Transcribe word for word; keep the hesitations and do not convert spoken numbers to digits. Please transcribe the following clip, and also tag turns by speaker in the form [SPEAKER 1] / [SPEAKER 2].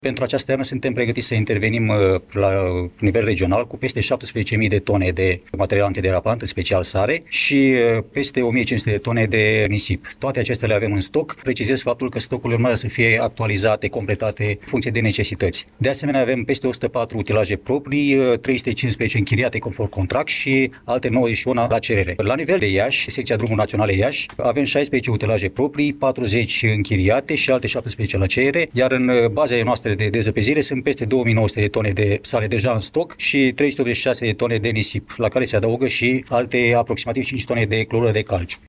[SPEAKER 1] Pentru această iarnă suntem pregătiți să intervenim uh, la nivel regional cu peste șaptesprezece mii de tone de material antiderapant, în special sare, și uh, peste o mie cinci sute de tone de nisip. Toate acestea le avem în stoc. Precizez faptul că stocurile urmează să fie actualizate, completate în funcție de necesități. De asemenea, avem peste o sută patru utilaje proprii, uh, trei sute cincisprezece închiriate conform contract și alte nouăzeci și unu la cerere. La nivel de Iași, secția Drumuri Naționale Iași, avem șaisprezece utilaje proprii, patruzeci închiriate și alte șaptesprezece la cerere, iar în uh, bazele noastre de dezăpezire sunt peste două mii nouă sute de tone de sare deja în stoc și trei sute optzeci și șase de tone de nisip, la care se adaugă și alte aproximativ cinci tone de clorură de calciu.